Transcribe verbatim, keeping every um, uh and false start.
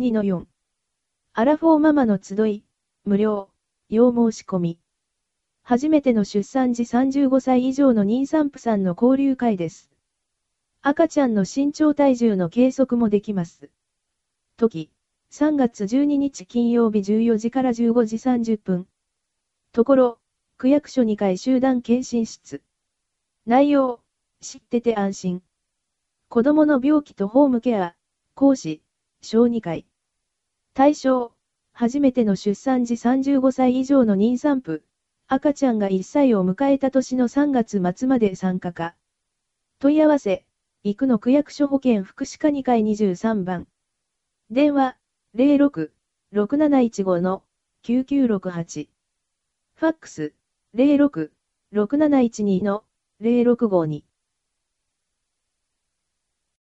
にのよん。アラフォーママの集い、無料、要申し込み。初めての出産時さんじゅうごさい以上の妊産婦さんの交流会です。赤ちゃんの身長体重の計測もできます。時、さんがつじゅうににち金曜日じゅうよじからじゅうごじさんじゅっぷん。ところ、区役所にかい集団検診室。内容、知ってて安心。子供の病気とホームケア、講師、小児科医。対象、初めての出産時さんじゅうごさい以上の妊産婦、赤ちゃんがいっさいを迎えた年のさんがつ末まで参加か。問い合わせ、生野区役所保健福祉課にかいにじゅうさんばん。電話、ゼロろく ろくなないちご きゅうきゅうろくはち。ファックス、ゼロろく ろくなないちに ゼロろくごに。